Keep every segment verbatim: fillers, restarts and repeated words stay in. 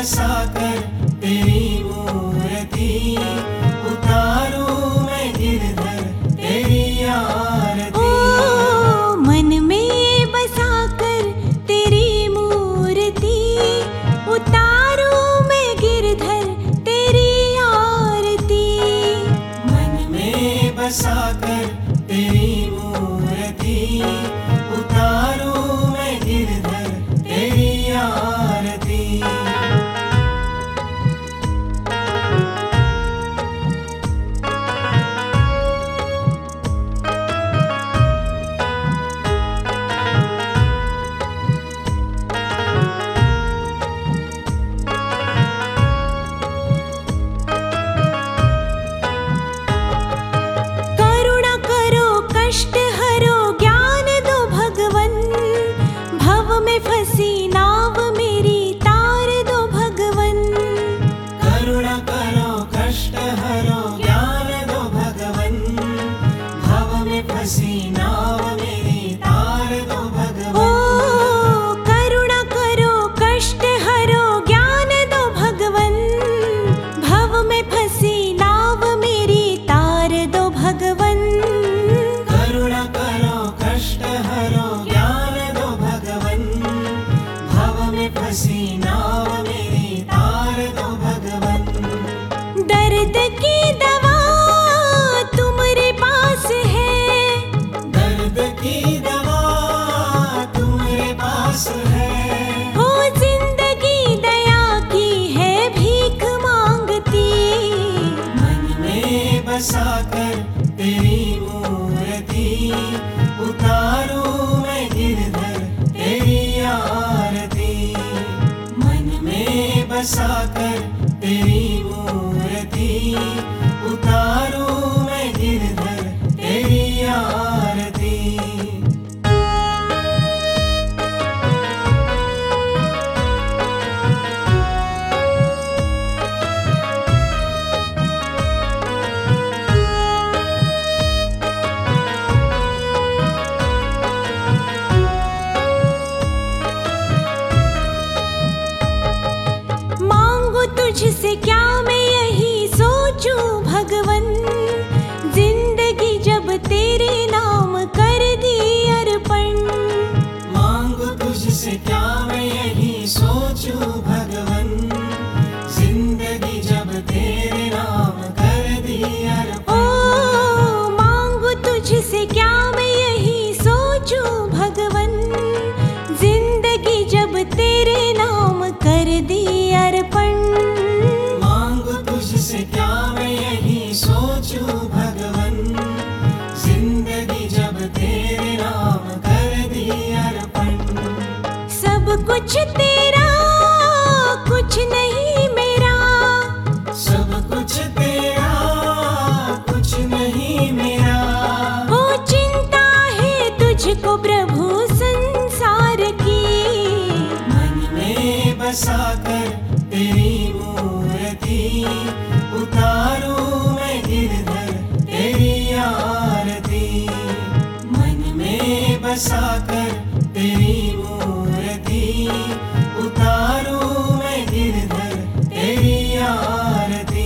बसाकर तेरी मूर्ति, उतारूं मैं गिरधर तेरी आरती। ओ मन में बसाकर तेरी मूर्ति, उतारूं मैं गिरधर तेरी आरती। मन में बसाकर तेरी मूर्ति, उतारूं मैं गिरधर तेरी आरती। करुणा करो कष्ट हरो ज्ञान दो भगवन, भव में फंसी नाव मेरी तार दो भगवन। करुणा करो कष्ट हरो ज्ञान दो भगवन, भव में फंसी नाव मेरी तार दो ओ भगवन। करुणा करो कष्ट हरो ज्ञान दो भगवन, भव में फंसी नाव मेरी तार दो भगवन। करुणा करो कष्ट हरो ज्ञान दो भगवन, भव में फंसी नाव मेरी तार दो भगवन। दर्द की दवा तुम्हारे पास है, दर्द की दवा तुम्हारे पास है। हो जिंदगी दया की है भीख मांगती। मन में बसाकर तेरी मूर्ति, उतारूं मैं गिरधर तेरी आरती। मन में बसाकर तेरी मूर्ति, उतारूं मैं गिरधर तेरी आरती। मांगू तुझसे क्या मैं यही सोचूं भगवन, जिंदगी जब तेरे नाम कर दी अर्पण। मांगू तुझसे क्या मैं यही सोचूं भगवन, जिंदगी जब तेरे नाम कर दी अर्पण। ओ मांगू तुझसे क्या मैं यही सोचूं भगवन, जिंदगी जब तेरे नाम कर दी अर्पण। मांगू तुझसे क्या मैं यही सोचूं भगवन, जिंदगी जब तेरे नाम कर दी अर्पण। सब कुछ तेरा कुछ नहीं मेरा, सब कुछ तेरा कुछ नहीं मेरा। हो चिंता है तुझको प्रभु संसार की। मन में बसाकर तेरी मूर्ति, उतारूं मैं गिरधर तेरी आरती। मन में बसाकर तेरी मूर्ति, उतारूं मैं गिरधर तेरी आरती।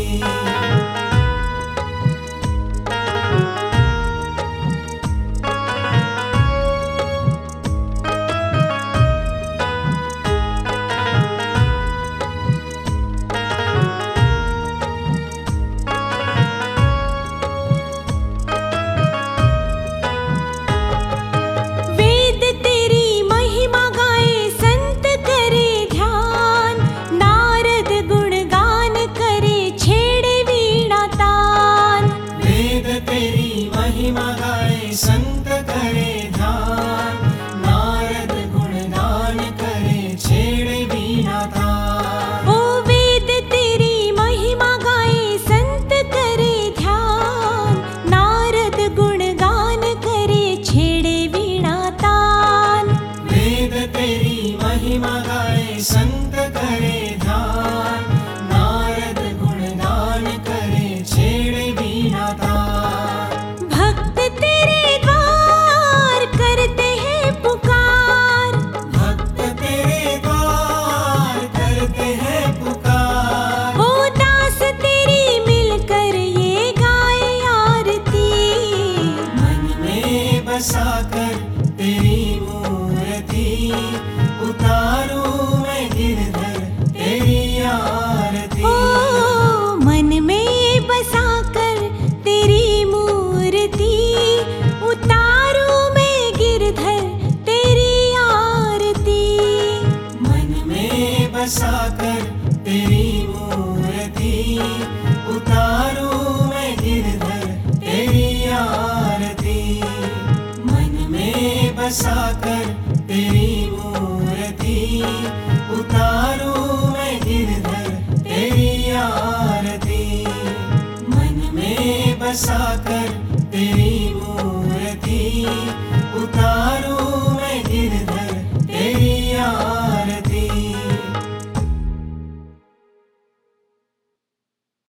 वेद तेरी महिमा गाए संत करे ध्यान, नारद गुणगान करे छेड़े वीणा तान। वेद तेरी महिमा गाए संत करे ध्यान, नारद गुणगान करे छेड़े वीणा तान। ओ वेद तेरी महिमा गाए संत करे ध्यान, नारद गुणगान करे छेड़े वीणा तान। वेद तेरी महिमा गाए संत करे ध्यान, नारद गुणगान करे छेड़े वीणा तान। भक्त तेरे द्वार करते हैं पुकार, भक्त तेरे द्वार करते हैं पुकार। बसाकर तेरी मूर्ति उतारूं मैं गिरधर तेरी आरती। मन में बसाकर तेरी मूर्ति उतारूं मैं गिरधर तेरी आरती। मन में बसाकर तेरी मूर्ति उतारूं